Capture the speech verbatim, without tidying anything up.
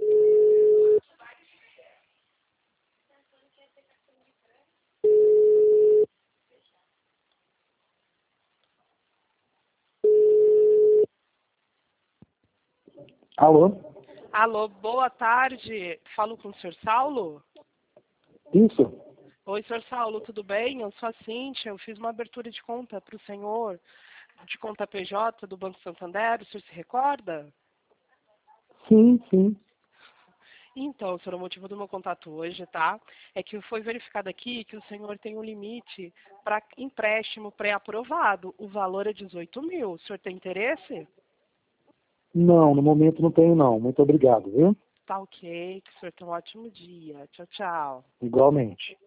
Alô? Alô, boa tarde. Falo com o senhor Saulo? Isso? Oi, senhor Saulo, tudo bem? Eu sou a Cíntia, eu fiz uma abertura de conta para o senhor, de conta P J do Banco Santander, o senhor se recorda? Sim, sim. Então, senhor, o motivo do meu contato hoje, tá? É que foi verificado aqui que o senhor tem um limite para empréstimo pré-aprovado. O valor é dezoito mil. O senhor tem interesse? Não, no momento não tenho não. Muito obrigado, viu? Tá ok, que o senhor tenha um ótimo dia. Tchau, tchau. Igualmente.